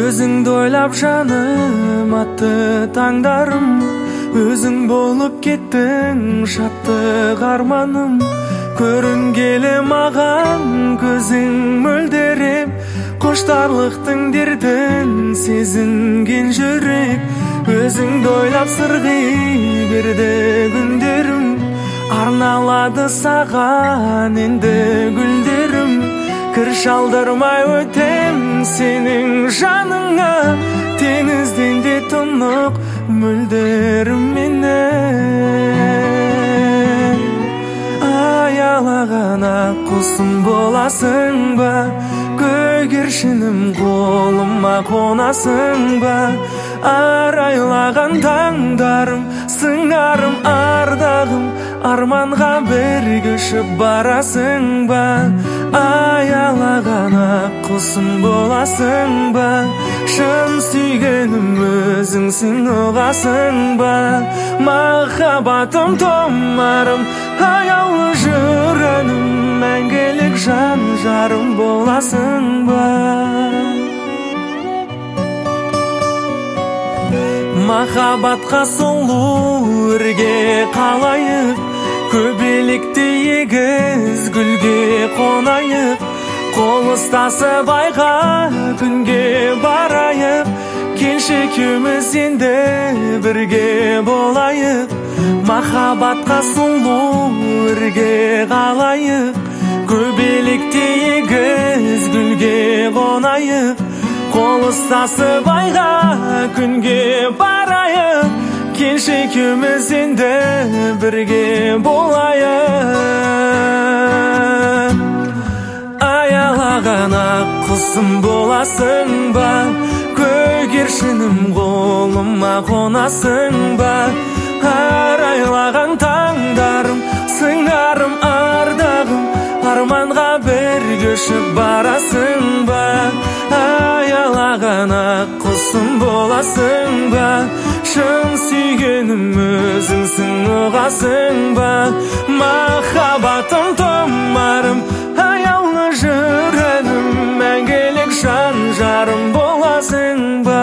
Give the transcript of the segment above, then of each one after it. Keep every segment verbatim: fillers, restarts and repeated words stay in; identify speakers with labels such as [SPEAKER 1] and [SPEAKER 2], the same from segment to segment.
[SPEAKER 1] Өзіңді ойлап жаным атты таңдарым, өзің болып кеттің шаттық арманым. Көрінгелі маған көзің мөлдіреп, қоштарлықтың дертін сезінген жүрек. Өзіңді ойлап сырғи берді күндерім, арналады саған енді гүлдерім. Кір шалдырмай өтем сенің жаныңа, теңізден де тұнық мөлдірім менің. Аялаған ақ құсым боласың ба, көгершінім қолыма қонасың ба. Арайлаған таңдарым, сыңарым, ардағым, арманға бірге ұшып барасың ба. Аялаған ақ құсым боласың ба, шын сүйгенім өзіңсің, ұғасың ба. Махаббатым томарым, аяулы жүрегім, мәңгілік жан жарым боласың ба. Махаббатқа сұлу өрге қалайық, көбелекте егіз гүлге қонайық. Қол ұстасып айға күнге барайық, келші екеуміз енді бірге болайық. Махаббатқа сұлу өрге қалайық, көбелекте егіз гүлге қонайық. Қол ұстасып айға күнге барайық, келші екеуміз енді бірге болайық. Аялаған ақ құсым боласың ба, көгершінім қолыма қонасың ба. Арайлаған таңдарым, сыңарым, ардағым, арманға бірге ұшып барасың ба. Аялаған ақ құсым боласың ба, шын сүйгенім өзіңсің, ұғасың ба. Махаббатым томарым, аяулы жүрегім, мәңгілік жан жарым боласың ба.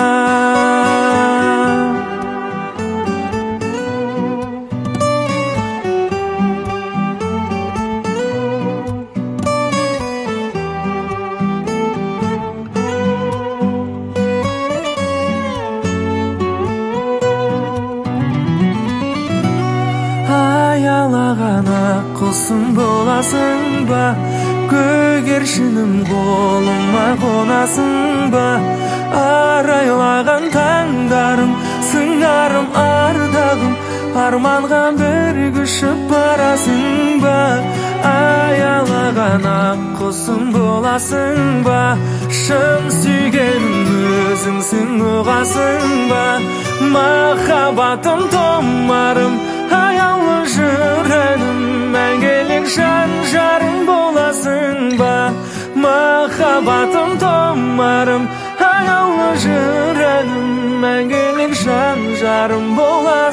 [SPEAKER 1] Аялаған ақ құсым боласың ба, көгершінім қолыма қонасың ба. Арайлаған таңдарым, сыңарым, ардағым, арманға бірге ұшып барасың ба. Аялаған ақ құсым боласың ба, шын сүйгенім өзіңсің, ұғасың ба. Махаббатым томарым, аяулы жүрегім, мәңгілік жан жарым боласың ба. Махаббатым томарым, аяулы жүрегім, мәңгілік жан жарым боласың ба.